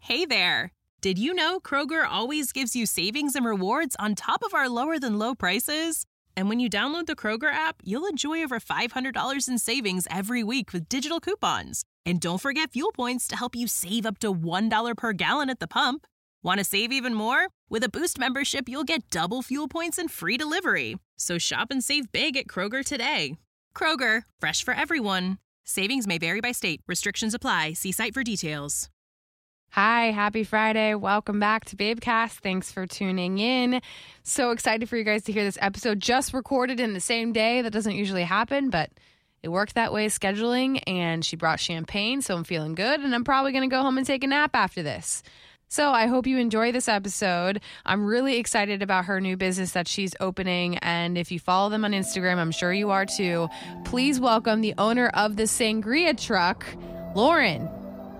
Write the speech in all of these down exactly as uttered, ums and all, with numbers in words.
Hey there! Did you know Kroger always gives you savings and rewards on top of our lower-than-low prices? And when you download the Kroger app, you'll enjoy over five hundred dollars in savings every week with digital coupons. And don't forget fuel points to help you save up to one dollar per gallon at the pump. Want to save even more? With a Boost membership, you'll get double fuel points and free delivery. So shop and save big at Kroger today. Kroger, fresh for everyone. Savings may vary by state. Restrictions apply. See site for details. Hi, happy Friday. Welcome back to Babecast. Thanks for tuning in. So excited for you guys to hear this episode, just recorded in the same day. That doesn't usually happen, but it worked that way scheduling, and she brought champagne, so I'm feeling good, and I'm probably going to go home and take a nap after this. So I hope you enjoy this episode. I'm really excited about her new business that she's opening, and if you follow them on Instagram, I'm sure you are too. Please welcome the owner of the Sangria Truck, Lauren.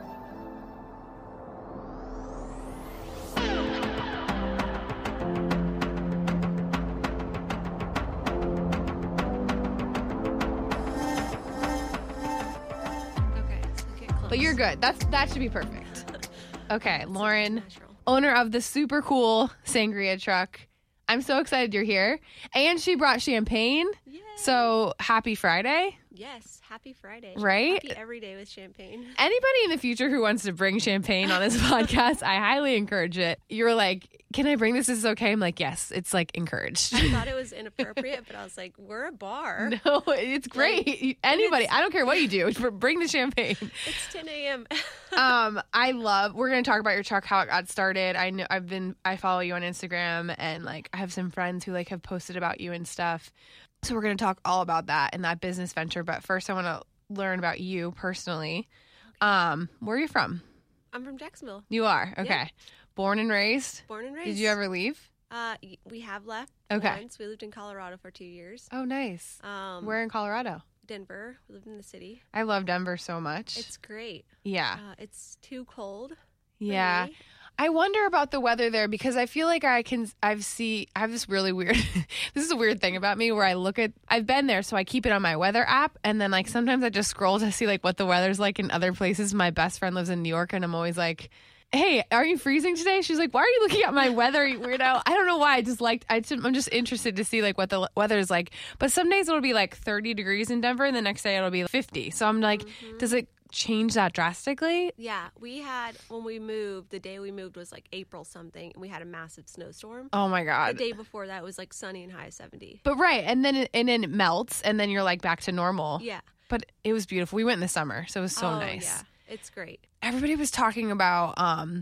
But you're good. That's that should be perfect. Okay, Lauren, owner of the super cool Sangria Truck. I'm so excited you're here. And she brought champagne. Yay. So happy Friday. Yes, happy Friday. Right? Happy every day with champagne. Anybody in the future who wants to bring champagne on this podcast, I highly encourage it. You're like, can I bring this? Is this okay? I'm like, yes, it's like encouraged. I thought it was inappropriate, but I was like, we're a bar. No, it's great. Like, Anybody, it's, I don't care what you do, bring the champagne. It's ten a.m. um, I love, we're going to talk about your truck, how it got started. I know I've been, I follow you on Instagram, and like, I have some friends who like have posted about you and stuff. So we're going to talk all about that and that business venture. But first I want to learn about you personally. Okay. Um, where are you from? I'm from Jacksonville. You are? Okay. Yeah. Born and raised? Born and raised. Did you ever leave? Uh, we have left okay. once. We lived in Colorado for two years. Oh, nice. Um, Where in Colorado? Denver. We lived in the city. I love Denver so much. It's great. Yeah. Uh, it's too cold. Yeah. Me. I wonder about the weather there because I feel like I can, I've see, I have this really weird, this is a weird thing about me where I look at, I've been there, so I keep it on my weather app. And then like sometimes I just scroll to see like what the weather's like in other places. My best friend lives in New York and I'm always like, hey, are you freezing today? She's like, why are you looking at my weather, you weirdo? I don't know why. I just liked, I just, I'm just interested to see like what the weather is like. But some days it'll be like thirty degrees in Denver and the next day it'll be fifty. So I'm like, mm-hmm. does it change that drastically? Yeah, we had, when we moved, the day we moved was like April something, and we had a massive snowstorm. Oh my God. The day before that was like sunny and high seventy. But right, and then it, and then it melts, and then you're like back to normal. Yeah. But it was beautiful. We went in the summer, so it was so oh, nice. Yeah, it's great. Everybody was talking about um,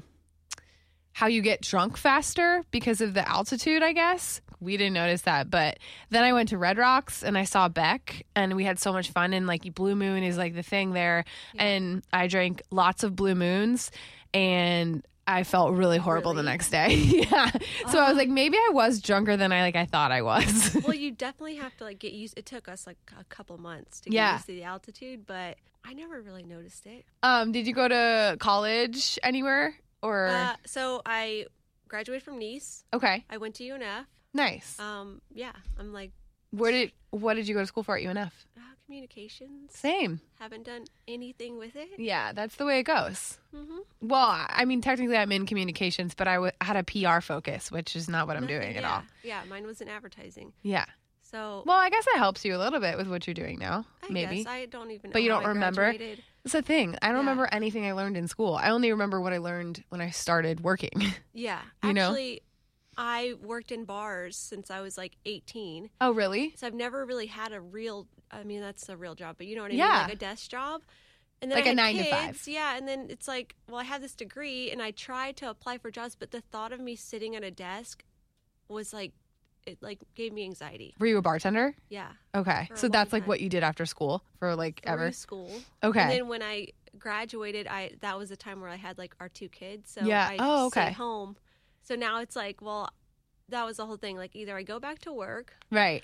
how you get drunk faster because of the altitude, I guess. We didn't notice that. But then I went to Red Rocks and I saw Beck and we had so much fun. And like Blue Moon is like the thing there. Yeah. And I drank lots of Blue Moons and I felt really horrible really? the next day. yeah. So uh, I was like, maybe I was drunker than I like I thought I was. Well, you definitely have to like get used. It took us like a couple months to get yeah. used to the altitude, but I never really noticed it. Um, did you go to college anywhere or? Uh, so I graduated from Nice. Okay. I went to U N F. Nice. Um, yeah, I'm like. Where did what did you go to school for at U N F? Uh, communications. Same. Haven't done anything with it. Yeah, that's the way it goes. Mm-hmm. Well, I mean, technically I'm in communications, but I w- had a P R focus, which is not what I'm Nothing, doing yeah. at all. Yeah, mine was in advertising. Yeah. So. Well, I guess it helps you a little bit with what you're doing now. I maybe. Guess. I don't even know. But you don't how I remember. Graduated. That's the thing. I don't yeah. remember anything I learned in school. I only remember what I learned when I started working. Yeah. you Actually, know? I worked in bars since I was like eighteen. Oh, really? So I've never really had a real, I mean, that's a real job, but you know what I yeah. mean? Like a desk job. And then like I had a nine kids, to five. Yeah. And then it's like, well, I have this degree and I tried to apply for jobs, but the thought of me sitting at a desk was like, it like gave me anxiety. Were you a bartender? Yeah. Okay. So that's like time. What you did after school for like Through ever? school. Okay. And then when I graduated, I that was the time where I had like our two kids. So yeah. I oh, okay. stayed home. So now it's like, well, that was the whole thing. Like either I go back to work. Right.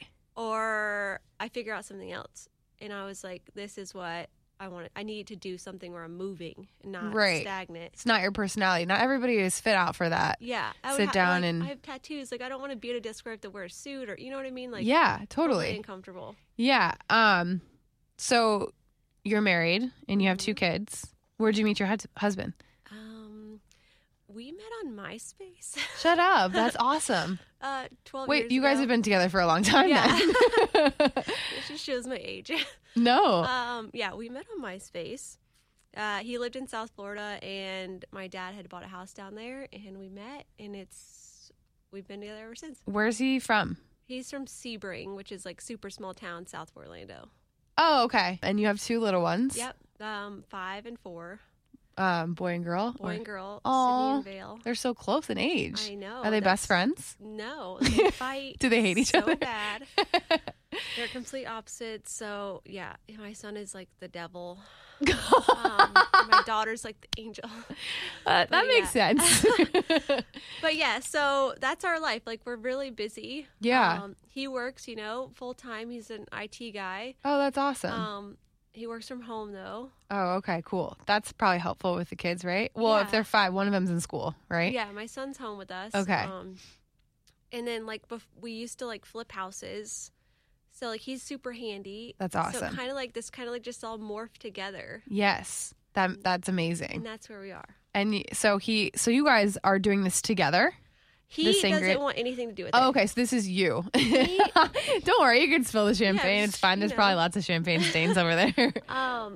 Or I figure out something else. And I was like, this is what I want. I need to do something where I'm moving and not right. stagnant. It's not your personality. Not everybody is fit out for that. Yeah. I Sit ha- down like, and. I have tattoos. Like I don't want to be at a desk where I have to wear a suit or, you know what I mean? Like yeah, totally. Totally uncomfortable. Yeah. Um. So you're married and you have two kids. Where'd you meet your hus- husband? Um. We met on MySpace. Shut up. That's awesome. uh, twelve Wait, years you guys ago. have been together for a long time Yeah. then. It just shows my age. No. Um, yeah, we met on MySpace. Uh, he lived in South Florida, and my dad had bought a house down there, and we met, and it's we've been together ever since. Where's he from? He's from Sebring, which is like super small town south of Orlando. Oh, okay. And you have two little ones? Yep, um, five and four, Um, boy and girl? boy Or- and girl, Aw. Sydney and Vale. They're so close in age. I know. Are they best that's- friends? No, they fight. Do they hate each so other? bad. They're complete opposites. So yeah, my son is like the devil. um, my daughter's like the angel. Uh, that But makes yeah. sense. But yeah, so that's our life. Like we're really busy. Yeah. Um, he works, you know, full time. He's an I T guy. Oh, that's awesome. Um, he works from home though. Oh, okay, cool. That's probably helpful with the kids, right? Well, if Yeah. they're five, one of them's in school, right? Yeah, my son's home with us. Okay. Um, and then like bef- we used to like flip houses. So like he's super handy. That's So awesome. kind of like this, kind of like just all morphed together, Yes, that that's and amazing. that's where we are. And y- so he, so you guys are doing this together. He The doesn't sangria- want anything to do with Oh, it. okay. So this is you. Don't worry, you can spill the champagne. just, It's fine. you There's know. probably lots of champagne stains over there. Um,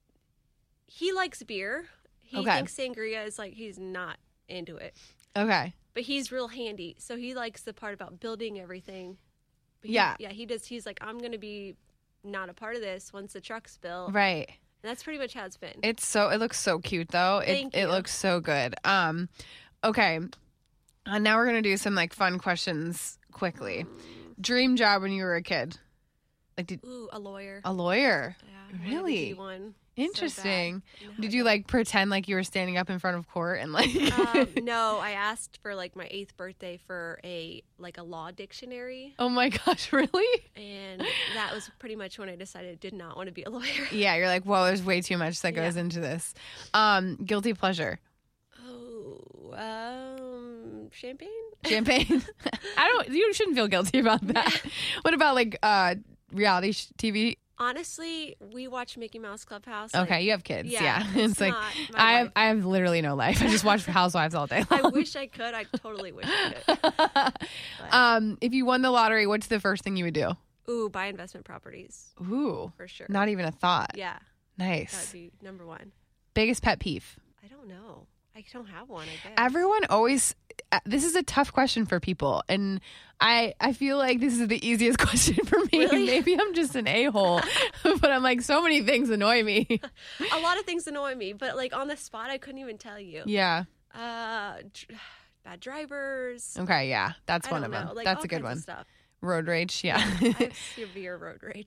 he likes beer. He Okay. thinks sangria is like he's not into it, Okay. but he's real handy. So he likes the part about building everything. But he- Yeah. yeah. He does. He's like, I'm gonna be not a part of this once the truck's built. Right. And that's pretty much how it's been. It's so it looks so cute though. It Thank it you. looks so good. Um okay. Uh, now we're going to do some like fun questions quickly. Dream job when you were a kid? Like did Ooh, a lawyer. a lawyer? Yeah, I wanted to Really? be one. Interesting. So bad. No, Did I you don't. like pretend like you were standing up in front of court and like um, no, I asked for like my eighth birthday for a like a law dictionary, Oh my gosh, really? and that was pretty much when I decided I did not want to be a lawyer. Yeah, you're like, "Whoa, there's way too much that Yeah. goes into this." Um guilty pleasure. Oh, um, champagne. Champagne. I don't you shouldn't feel guilty about that. What about like uh reality sh- T V? Honestly, we watch Mickey Mouse Clubhouse. Okay, like, you have kids. Yeah. yeah, It's, it's like not my I have life. I have literally no life. I just watch Housewives all day I long. wish I could. I totally wish I could. um, if you won the lottery, what's the first thing you would do? Ooh, buy investment properties Ooh, for sure. not even a thought. Yeah, that'd Nice. be number one. Biggest pet peeve. I don't know. I don't have one. I guess. Everyone always. uh, This is a tough question for people, and I I feel like this is the easiest question for me. Really? Maybe I'm just an a hole, but I'm like so many things annoy me. A lot of things annoy me, but like on the spot, I couldn't even tell you. Yeah. Uh, dr- bad drivers. Okay. Yeah. That's I one don't of them. know, like, That's all a good kinds one. of stuff. Road rage. Yeah. I have severe road rage.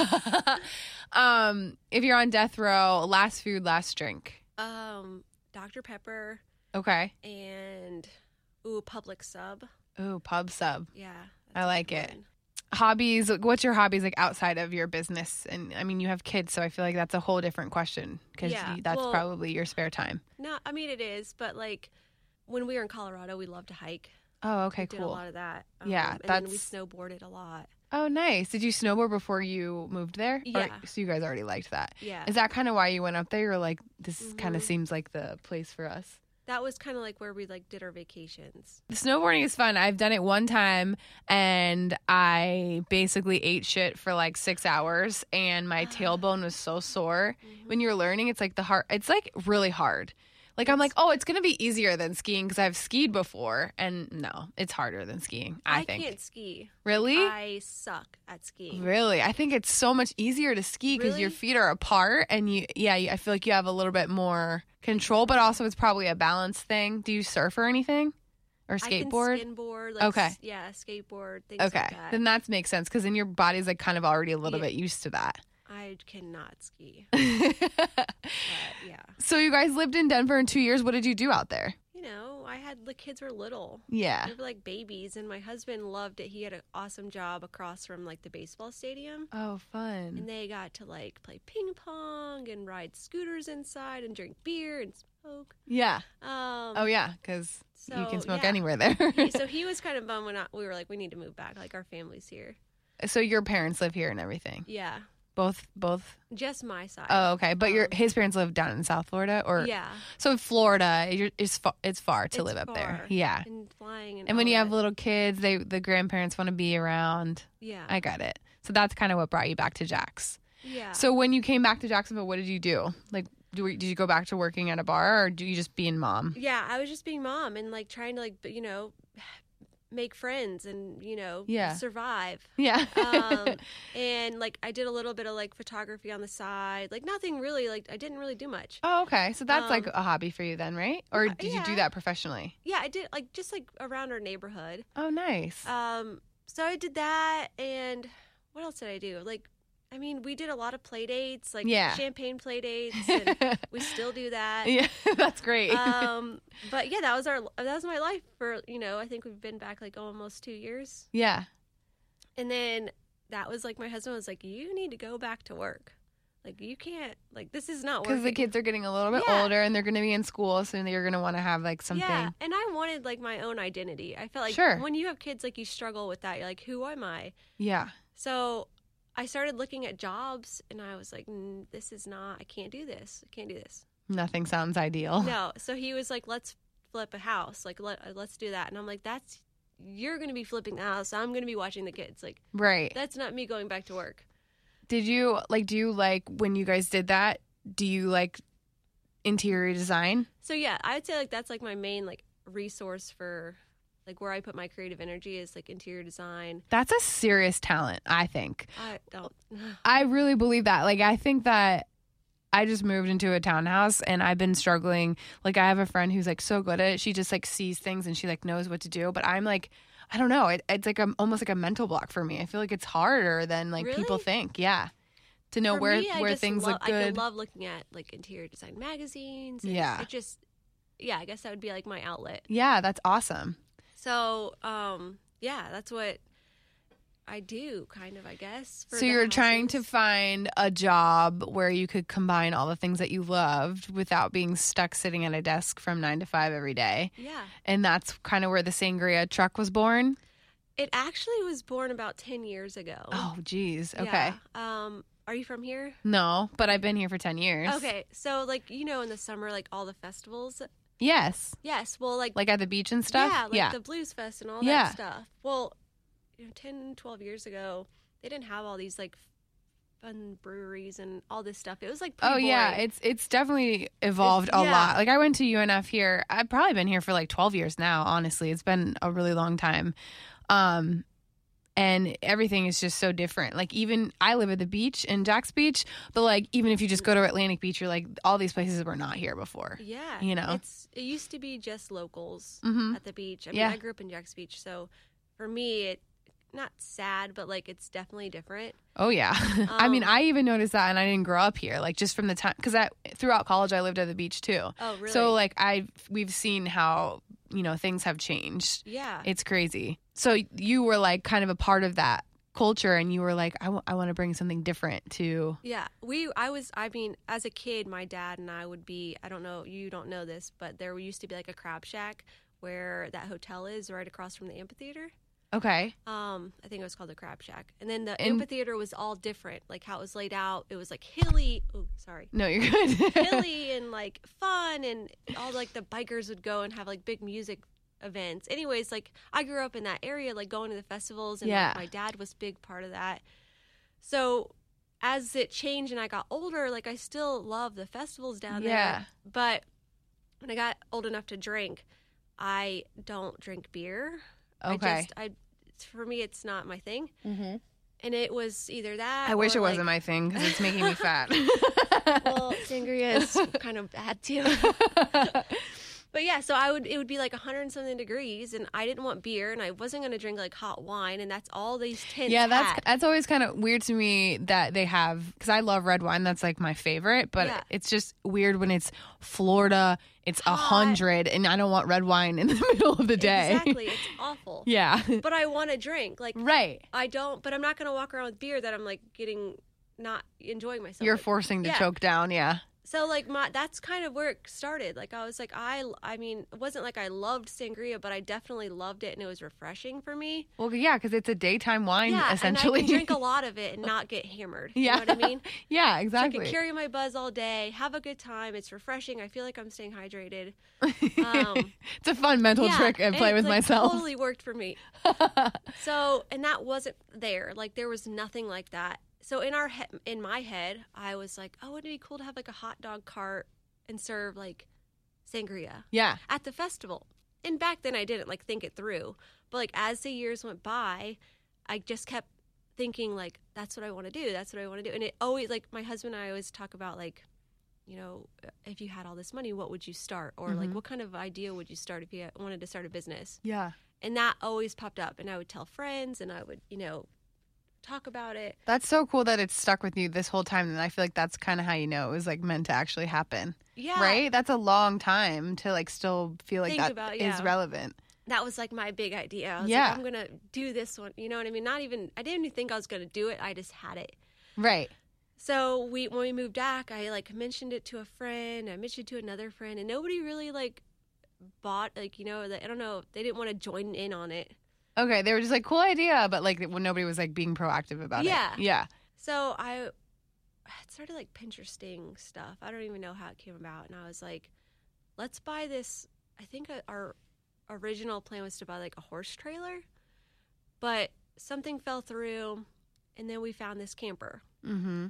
um, if you're on death row, last food, last drink. um, Doctor Pepper Okay. and ooh, Public Sub. Ooh, pub sub. Yeah, I that's a like good it. one. Hobbies. What's your hobbies like outside of your business? And I mean, you have kids, so I feel like that's a whole different question because Yeah, that's well- probably your spare time. No, I mean it is, but like when we were in Colorado, we loved to hike. Oh, okay, we did a cool. lot of that. Yeah, and then we that's- snowboarded a lot. Oh, nice. Did you snowboard before you moved there? Or- Yeah. so you guys already liked that. Yeah, Is that kind of why you went up there? You're like, this kind of Mhm. seems like the place for us. that was kind of like where we like did our vacations. The snowboarding is fun. I've done it one time and I basically ate shit for like six hours and my tailbone was so sore. When you're learning, it's like the hard, it's like really hard. Like I'm like, oh, it's going to be easier than skiing because I've skied before. And no, it's harder than skiing, I, I think. can't ski. Really? I suck at skiing. Really? I think it's so much easier to ski because your Really? feet are apart and you, yeah, I feel like you have a little bit more control, but also it's probably a balance thing. Do you surf or anything? Or skateboard? I can skimboard. Like, Okay. s- Yeah, skateboard, things Okay, like that. then that makes sense because then your body's like kind of already a little Yeah. bit used to that. I cannot ski. But yeah. So you guys lived in Denver in two years. What did you do out there? You know, I had the kids were little. Yeah. They were like babies, and my husband loved it. He had an awesome job across from like the baseball stadium. Oh, fun. And they got to like play ping pong and ride scooters inside and drink beer and smoke. Yeah. Um, Oh, yeah, because you so, can smoke yeah. anywhere there. he- so he was kind of bummed when I, we were like, we need to move back. Like our family's here. So your parents live here and everything. Yeah. Both, both. Just my side. Oh, okay. But Um, your his parents live down in South Florida, or Yeah. so Florida. You're, it's far, it's far to It's live up there. far. Yeah. And flying and And when all you have that. little kids, they the grandparents want to be around. Yeah. I got it. So that's kind of what brought you back to Jack's. yeah. So when you came back to Jacksonville, what did you do? Like, do, did you go back to working at a bar, or do you just being mom? Yeah, I was just being mom and like trying to like, b- you know, make friends and, you know, Yeah. survive. Yeah. um, and like I did a little bit of like photography on the side, like nothing really, like I didn't really do much. Oh, okay. So that's like Um, a hobby for you then, right? Or yeah, did you do yeah. that professionally? Yeah, I did like just like around our neighborhood. Oh, nice. Um, so I did that, and what else did I do? Like, I mean, we did a lot of play dates, like Yeah. champagne play dates, and we still do that. Yeah, that's great. um, but yeah, that was our that was my life for, you know, I think we've been back like almost two years, yeah. and then that was like my husband was like, you need to go back to work, like you can't, like this is not Because working. the kids are getting a little bit Yeah. older and they're going to be in school, so you're going to want to have like something. Yeah, and I wanted like my own identity. I felt like Sure. when you have kids, like you struggle with that. You're like, who am I? Yeah. So I started looking at jobs, and I was like, mm, this is not, I can't do this. I can't do this. Nothing sounds ideal. No. So he was like, let's flip a house. Like, let, let's do that. And I'm like, that's, you're going to be flipping the house. I'm going to be watching the kids. Like, Right. that's not me going back to work. Did you like, do you like when you guys did that? Do you like interior design? So yeah, I would say like that's like my main like resource for like where I put my creative energy is like interior design. That's a serious talent, I think. I don't. I really believe that. Like, I think that I just moved into a townhouse and I've been struggling. Like, I have a friend who's like so good at it. She just like sees things and she like knows what to do. But I'm like, I don't know. It, it's like a, almost like a mental block for me. I feel like it's harder than like people Really? think. Yeah. To know For where me, I where just things lo- look I good. could love looking at like interior design magazines. and Yeah. It just, yeah, I guess that would be like my outlet. Yeah, that's awesome. So, um, yeah, that's what I do, kind of, I guess. for So the you're trying to houses. find a job where you could combine all the things that you loved without being stuck sitting at a desk from nine to five every day. Yeah. And that's kind of where the Sangria truck was born. It actually was born about ten years ago. Oh, geez. Okay. Yeah. Um, are you from here? No, but I've been here for ten years. Okay. So, like, you know, in the summer, like all the festivals. Yes. Yes. Well, like, Like at the beach and stuff? yeah, like yeah. the Blues Fest and all Yeah. that stuff. Well, you know, ten, twelve years ago, they didn't have all these, like, fun breweries and all this stuff. It was, like, pretty Oh yeah, boring. it's it's definitely evolved a yeah. lot. Like I went to U N F here. I've probably been here for like twelve years now, honestly. It's been a really long time. Um and everything is just so different. Like even I live at the beach in Jack's Beach, but like even if you just go to Atlantic Beach, you're like all these places were not here before. Yeah. You know? It's it used to be just locals Mhm. at the beach. I mean, Yeah. I grew up in Jack's Beach, so for me it not sad, but like it's definitely different. Oh yeah. I mean, Um, I even noticed that, and I didn't grow up here. Like just from the time, because I throughout college I lived at the beach too. Oh, really? So like I we've seen how you know things have changed. yeah. It's crazy. So you were like kind of a part of that culture, and you were like, I, w- I want to bring something different to. Yeah, we. I was. I mean, as a kid, my dad and I would be. I don't know. You don't know this, but there used to be like a crab shack where that hotel is, right across from the amphitheater. Okay. Um, I think it was called the Crab Shack, and then the And- amphitheater was all different, like how it was laid out. It was like hilly. Oh, sorry. No, you're good. Hilly and like fun, and all like the bikers would go and have like big music events. Anyways, like I grew up in that area, like going to the festivals, and Yeah. like, my dad was a big part of that. So as it changed and I got older, like I still love the festivals down Yeah. there. But when I got old enough to drink, I don't drink beer. Okay. I just, I, for me, it's not my thing. Mm-hmm. And it was either that. I wish or, it like, wasn't my thing because it's making me fat. Well, sangria is kind of bad too. But yeah, so I would it would be like a hundred and something degrees, and I didn't want beer, and I wasn't going to drink like hot wine, and that's all these tents. Yeah, that's had. that's always kind of weird to me that they have, because I love red wine. That's like my favorite, but Yeah. it's just weird when it's Florida. It's a Hot. hundred, and I don't want red wine in the middle of the day. Exactly, it's awful. Yeah. But I want to drink. Like Right. I don't, but I'm not going to walk around with beer that I'm like getting not enjoying myself. You're Like, forcing to yeah. choke down. Yeah. So, like, my that's kind of where it started. Like, I was like, I, I mean, it wasn't like I loved sangria, but I definitely loved it, and it was refreshing for me. Well, yeah, because it's a daytime wine, yeah, essentially. and I can drink a lot of it and not get hammered. Yeah. You know what I mean? Yeah, exactly. So I can carry my buzz all day, have a good time. It's refreshing. I feel like I'm staying hydrated. Um, it's a fun mental yeah, trick I play and with it's, like, myself. Totally worked for me. So, and that wasn't there. Like, there was nothing like that. So in our he- in my head, I was like, oh, wouldn't it be cool to have like a hot dog cart and serve like sangria Yeah. at the festival? And back then I didn't like think it through. But like as the years went by, I just kept thinking like, that's what I want to do. That's what I want to do. And it always, like, my husband and I always talk about like, you know, if you had all this money, what would you start? Or Mm-hmm. like, what kind of idea would you start if you wanted to start a business? Yeah. And that always popped up. And I would tell friends and I would, you know, talk about it. That's so cool that it's stuck with you this whole time. And I feel like that's kind of how you know it was like meant to actually happen. Yeah. Right? That's a long time to like still feel like Think that about, is yeah. relevant. That was like my big idea. I was Yeah. like, I'm going to do this one. You know what I mean? Not even, I didn't even think I was going to do it. I just had it. Right. So we, when we moved back, I like mentioned it to a friend. I mentioned it to another friend, and nobody really like bought, like, you know, I don't know. They didn't want to join in on it. Okay. They were just like, cool idea. But like when nobody was like being proactive about Yeah. it. Yeah. So I started like Pinteresting stuff. I don't even know how it came about. And I was like, let's buy this. I think our original plan was to buy like a horse trailer, but something fell through, and then we found this camper, Mm-hmm.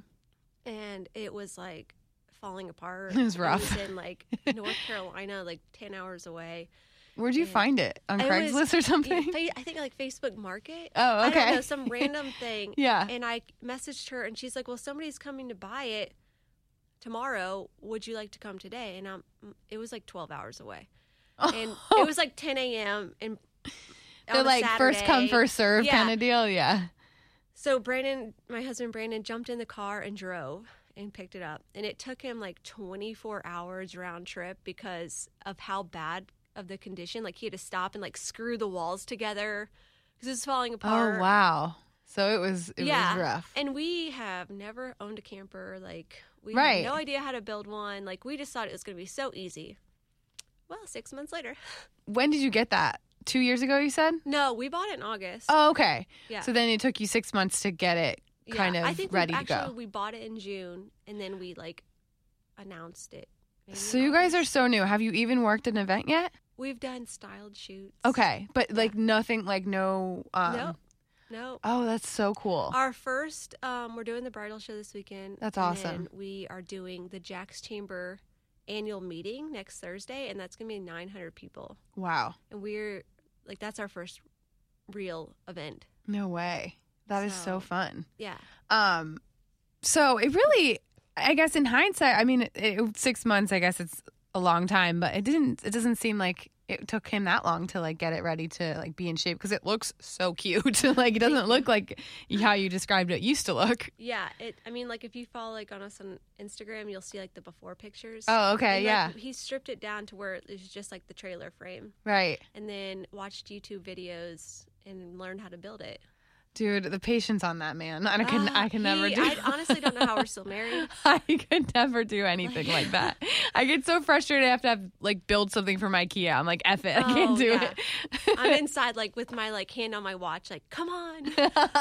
and it was like falling apart. It was rough. It was in like North Carolina, like ten hours away. Where'd you And find it? On it Craigslist was- or something? Fa- I think like Facebook Market. Oh, I okay. don't know, some random thing. Yeah. And I messaged her, and she's like, well, somebody's coming to buy it tomorrow. Would you like to come today? And um, it was like twelve hours away. And it was like ten a.m. and on They're a like first come, Saturday. first serve Yeah. kind of deal. Yeah. So Brandon, my husband Brandon, jumped in the car and drove and picked it up. And it took him like twenty-four hours round trip because of how bad of the condition. Like he had to stop and like screw the walls together because it was falling apart. Oh, wow. So it was, it yeah. was rough. And we have never owned a camper. Like we Right. had no idea how to build one. Like we just thought it was going to be so easy. Well, six months later. When did you get that? Two years ago, you said? No, we bought it in August. Oh, okay. Yeah. So then it took you six months to get it Yeah, kind of I think ready we, to actually, go. we bought it in June, and then we like announced it. maybe So in you guys are August. so new. Have you even worked an event yet? We've done styled shoots. Okay. But like nothing, like no. Um, No, no. Oh, that's so cool. Our first, um, we're doing the bridal show this weekend. That's and awesome. then we are doing the Jack's Chamber annual meeting next Thursday, and that's going to be nine hundred people. Wow. And we're like, that's our first real event. No way. That is so So- fun. Yeah. Um, so it really, I guess in hindsight, I mean, it, it, six months, I guess it's a long time, but it didn't, it doesn't seem like it took him that long to like get it ready to like be in shape because it looks so cute. Like it doesn't look like how you described it used to look. Yeah. It. I mean, like if you follow like on us on Instagram, you'll see like the before pictures. Oh, okay. And, like, Yeah. he stripped it down to where it's just like the trailer frame, Right. and then watched YouTube videos and learned how to build it. Dude, the patience on that man. I can, Ah, I can never he- do I honestly don't know how we're still married. I could never do anything like that. I get so frustrated. I have to have like build something from IKEA. I'm like, F it. I can't Oh, do yeah. it. I'm inside like with my like hand on my watch, like, come on.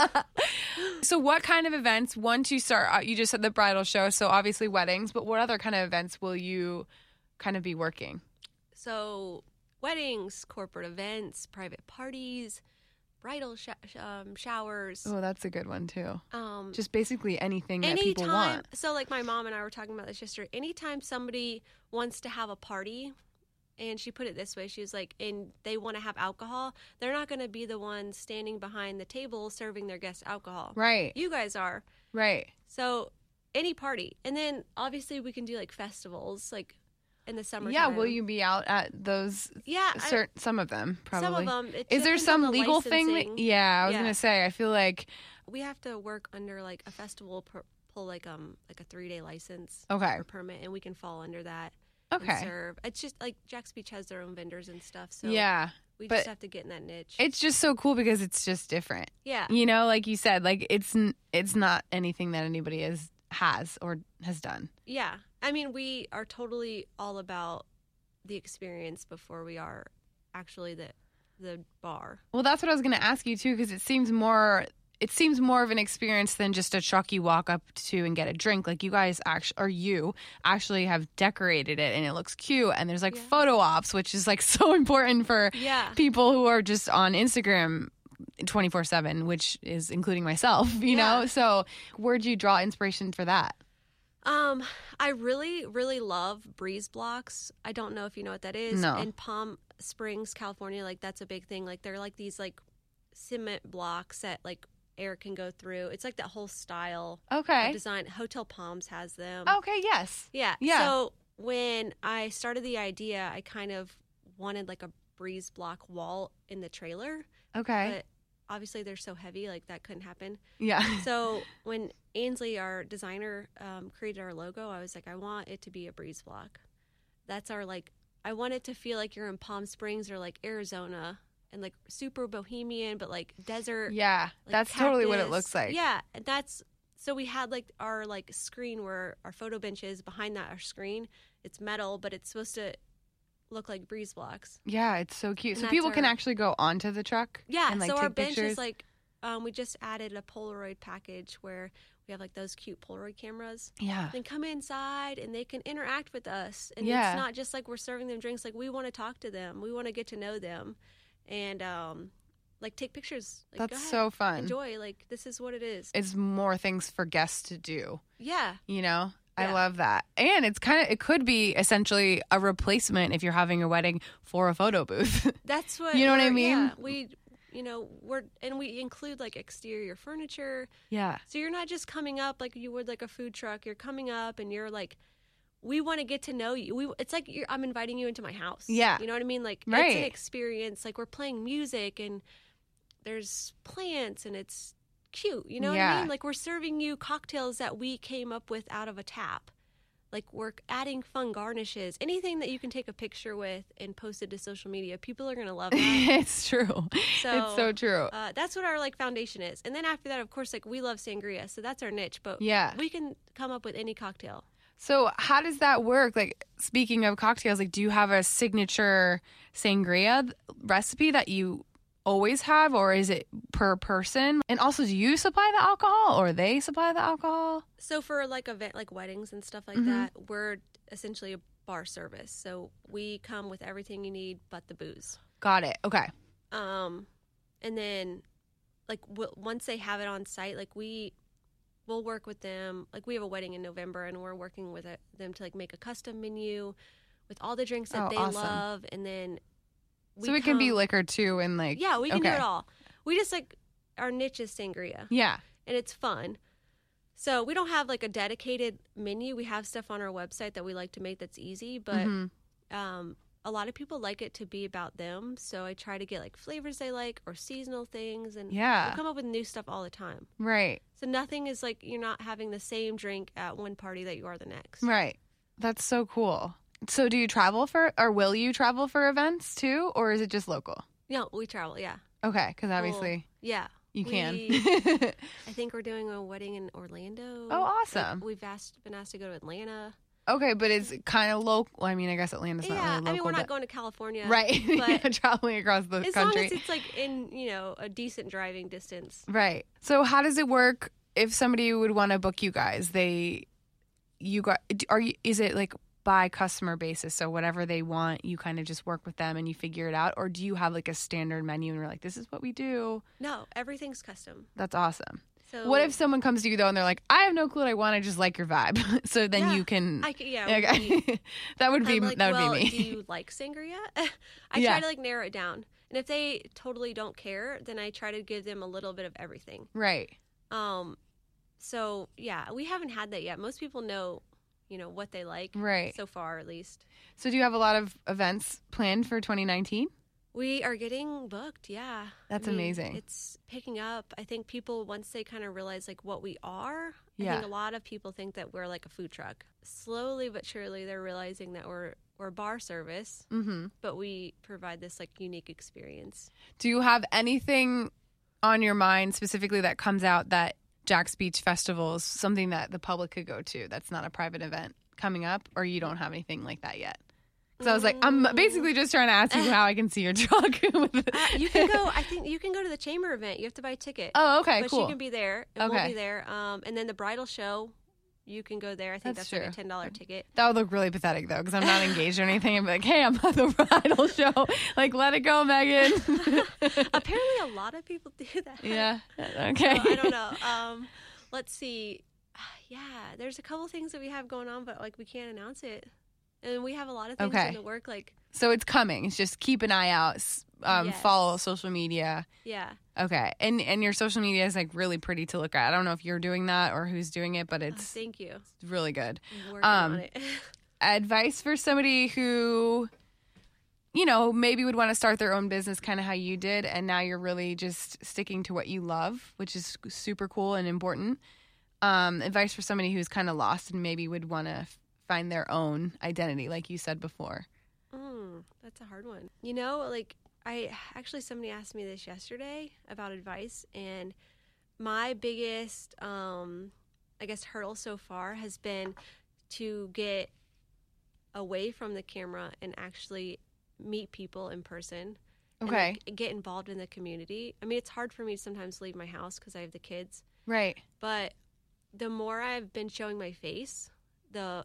So what kind of events, once you start, uh, you just said the bridal show, so obviously weddings, but what other kind of events will you kind of be working? So weddings, corporate events, private parties, bridal sh- um, showers. Oh, that's a good one too. Um, Just basically anything that people anytime. want. So like my mom and I were talking about this yesterday. Anytime somebody wants to have a party, and she put it this way, she was like, and they want to have alcohol, they're not going to be the ones standing behind the table serving their guests alcohol. Right, You guys are. right. So any party. And then obviously we can do like festivals like in the summertime. Yeah, will you be out at those, Yeah. I- certain, some of them probably. Some of them. It Is there depends on some the legal thing? licensing. That, yeah, I was Yeah. going to say, I feel like, We have to work under like a festival per, pull like um like a three day license okay, or permit, and we can fall under that. okay. And serve. It's just like Jack's Beach has their own vendors and stuff, so Yeah, we but just have to get in that niche. it's just so cool because it's just different. yeah, You know, like you said, like it's n- it's not anything that anybody has has or has done. Yeah. I mean, we are totally all about the experience before we are actually the the bar. Well, that's what I was going to ask you too, because it seems more it seems more of an experience than just a truck you walk up to and get a drink. Like you guys actually, or you actually have decorated it and it looks cute, and there's like Yeah. photo ops, which is like so important for Yeah. people who are just on Instagram twenty-four seven, which is including myself, you Yeah. know? So where'd you draw inspiration for that? Um, I really, really love breeze blocks. I don't know if you know what that is. No. In Palm Springs, California, like that's a big thing. Like they're like these like cement blocks that like air can go through. It's like that whole style of Okay. design. Hotel Palms has them. Okay, yes. Yeah. Yeah. So when I started the idea, I kind of wanted like a breeze block wall in the trailer, Okay. but obviously they're so heavy, like that couldn't happen. Yeah. So when Ainsley, our designer, um, created our logo, I was like, I want it to be a breeze block. That's our like, I want it to feel like you're in Palm Springs or like Arizona and like super bohemian, but like desert. Yeah. like, That's totally what it cactus. looks like. Yeah, and that's so we had like our like screen where our photo bench is. Behind that, our screen, it's metal, but it's supposed to look like breeze blocks. Yeah, it's so cute. And So that's people can our- actually go onto the truck. Yeah, and, like, so our take bench pictures. is like um, we just added a Polaroid package where we have like those cute Polaroid cameras. Yeah. Then come inside and they can interact with us. And Yeah. it's not just like we're serving them drinks. Like we want to talk to them. We want to get to know them, and um, like take pictures. Like, go That's ahead, so fun. Enjoy. Like this is what it is. It's more things for guests to do, Yeah. you know? I Yeah. love that. And it's kind of, it could be essentially a replacement if you're having a wedding for a photo booth. That's what You know what I we're- mean? Yeah, we, you know, we're and we include like exterior furniture, yeah. so you're not just coming up like you would like a food truck. You're coming up and you're like, we want to get to know you. We, it's like you're, I'm inviting you into my house. Yeah. you know what I mean. Like it's Right. an experience. Like we're playing music and there's plants and it's cute. You know what Yeah. I mean? Like we're serving you cocktails that we came up with out of a tap. Like we're adding fun garnishes, anything that you can take a picture with and post it to social media. People are gonna love that. It's true. So, it's so true. Uh, that's what our like foundation is, and then after that, of course, like we love sangria, so that's our niche. But Yeah. we can come up with any cocktail. So how does that work? Like, speaking of cocktails, like, do you have a signature sangria recipe that you always have, or is it per person? And also, do you supply the alcohol or they supply the alcohol? So for like event, like weddings and stuff like Mhm. that, we're essentially a bar service. So we come with everything you need but the booze. Got it. Okay. Um, and then like w- once they have it on site, like we we'll work with them. Like we have a wedding in November, and we're working with it, them to like make a custom menu with all the drinks that Oh, they awesome. love, and then we so it can be come- liquor too, and like yeah, we can do okay. it all. We just like our niche is sangria, Yeah. and it's fun. So we don't have like a dedicated menu. We have stuff on our website that we like to make that's easy, but Mhm. um, a lot of people like it to be about them. So I try to get like flavors they like or seasonal things, and Yeah. we come up with new stuff all the time. Right. So nothing is like you're not having the same drink at one party that you are the next. Right. That's so cool. So do you travel for, or will you travel for events too, or is it just local? No, we travel. Yeah, Okay, because obviously yeah. you can. We- I think we're doing a wedding in Orlando. Oh, Like, awesome. we've asked been asked to go to Atlanta. Okay, but it's kind of local. I mean, I guess Atlanta's not yeah, really local. I mean we're not but- going to California, right. But Yeah, traveling across the as country. long as it's like in you know a decent driving distance. Right. So how does it work if somebody would want to book you guys? They, you got, are you, is it like by customer basis? So whatever they want, you kind of just work with them and you figure it out? Or do you have like a standard menu and we're like, this is what we do? No, everything's custom. That's awesome. So What if someone comes to you though and they're like, I have no clue what I want, I just like your vibe. So then Yeah, you can, I could, yeah. okay. we- that would be, I'm like, that would well, be me. do you like sangria? I Yeah. try to like narrow it down, and if they totally don't care, then I try to give them a little bit of everything. Right. Um, so yeah, we haven't had that yet. Most people know, you know, what they like, Right. so far at least. So do you have a lot of events planned for twenty nineteen? We are getting booked, yeah. That's I mean, amazing. It's picking up. I think people, once they kind of realize like what we are, I Yeah. think a lot of people think that we're like a food truck. Slowly but surely, they're realizing that we're we're a bar service, Mm-hmm. but we provide this like unique experience. Do you have anything on your mind specifically that comes out that Jack's Beach Festival is something that the public could go to that's not a private event coming up, or you don't have anything like that yet? So I was like, I'm basically just trying to ask you how I can see your truck. uh, you can go, I think you can go to the chamber event. You have to buy a ticket. Oh, okay, but cool. But you can be there, and okay. we'll be there. Um, and then the bridal show, you can go there. I think that's, that's like a ten dollars ticket. That would look really pathetic, though, because I'm not engaged or anything. I'm like, hey, I'm at the bridal show. Like, let it go, Megan. Apparently, a lot of people do that. Yeah, okay. So, I don't know. Um, let's see. Yeah, there's a couple things that we have going on, but, like, we can't announce it. And we have a lot of things okay. in the work, like... So it's coming. It's just keep an eye out. Um, yes. Follow social media. Yeah. Okay. And and your social media is, like, really pretty to look at. I don't know if you're doing that or who's doing it, but it's... Oh, thank you. It's really good. I'm working um, on it. Advice for somebody who, you know, maybe would want to start their own business kind of how you did, and now you're really just sticking to what you love, which is super cool and important. Um, advice for somebody who's kind of lost and maybe would want to... find their own identity, like you said before. Mm, that's a hard one. You know, like, I actually, somebody asked me this yesterday about advice, and my biggest, um, I guess, hurdle so far has been to get away from the camera and actually meet people in person. Okay. And, like, get involved in the community. I mean, it's hard for me to sometimes leave my house because I have the kids. Right. But the more I've been showing my face, the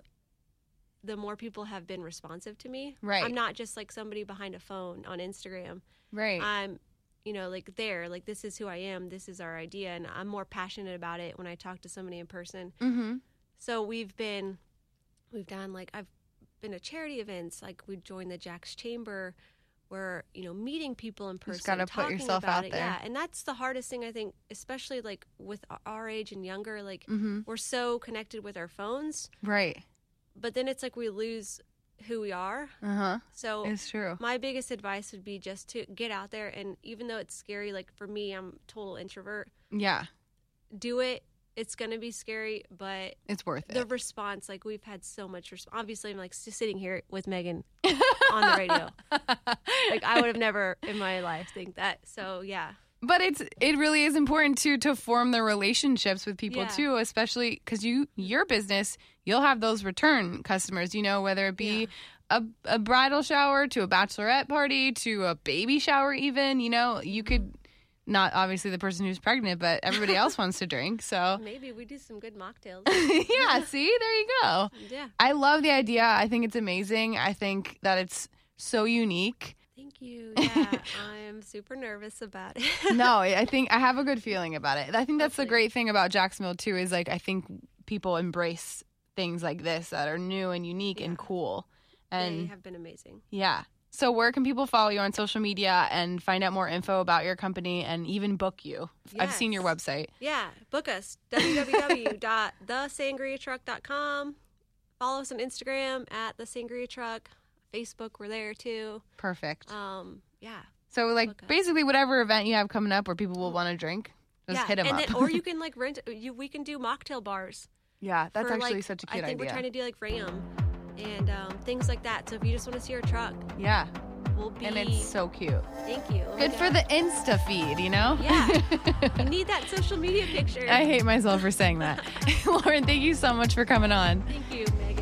the more people have been responsive to me. Right. I'm not just like somebody behind a phone on Instagram. Right. I'm, you know, like there, like this is who I am. This is our idea. And I'm more passionate about it when I talk to somebody in person. Mm-hmm. So we've been, we've done like, I've been to charity events. Like we joined the Jack's Chamber. We're, you know, meeting people in person. You just got to put yourself out it. there. Yeah. And that's the hardest thing, I think, especially like with our age and younger, like mm-hmm. we're so connected with our phones. Right. But then it's like we lose who we are. Uh-huh. So it's true. My biggest advice would be just to get out there. And even though it's scary, like for me, I'm a total introvert. Yeah. Do it. It's going to be scary, but it's worth the it. The response, like we've had so much response. Obviously, I'm like just sitting here with Megan on the radio. Like I would have never in my life think that. So yeah. But it's it really is important to to form the relationships with people yeah. too, especially because you your business, you'll have those return customers, you know, whether it be yeah. a, a bridal shower to a bachelorette party to a baby shower even, you know, you could, not obviously the person who's pregnant, but everybody else wants to drink. So maybe we do some good mocktails. Yeah, see, there you go. Yeah. I love the idea. I think it's amazing. I think that it's so unique. Thank you. Yeah, I'm super nervous about it. No, I think I have a good feeling about it. I think that's Hopefully. the great thing about Jacksonville too, is like I think people embrace things like this that are new and unique yeah. and cool. And they have been amazing. Yeah. So where can people follow you on social media and find out more info about your company and even book you? Yes. I've seen your website. Yeah, book us. w w w dot the sangria truck dot com. Follow us on Instagram at the Sangria Truck. Facebook, we're there too. Perfect. Um, yeah. So like basically whatever event you have coming up where people will want to drink, just yeah. hit them and up. Then, or you can like rent. You we can do mocktail bars. Yeah, that's for, actually like, such a cute idea. I think idea. we're trying to do like Ram and um, things like that. So if you just want to see our truck, yeah, we'll be. And it's so cute. Thank you. Good for the Insta feed, you know? Yeah. You need that social media picture. I hate myself for saying that. Lauren, thank you so much for coming on. Thank you, Megan.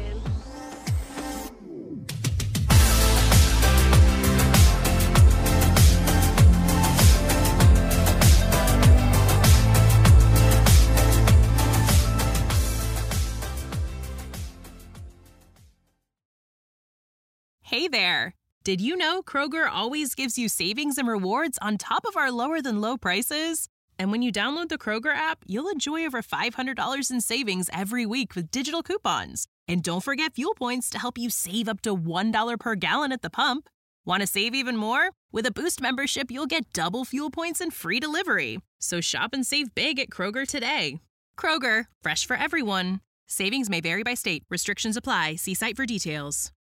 Hey there! Did you know Kroger always gives you savings and rewards on top of our lower-than-low prices? And when you download the Kroger app, you'll enjoy over five hundred dollars in savings every week with digital coupons. And don't forget fuel points to help you save up to one dollar per gallon at the pump. Want to save even more? With a Boost membership, you'll get double fuel points and free delivery. So shop and save big at Kroger today. Kroger, fresh for everyone. Savings may vary by state. Restrictions apply. See site for details.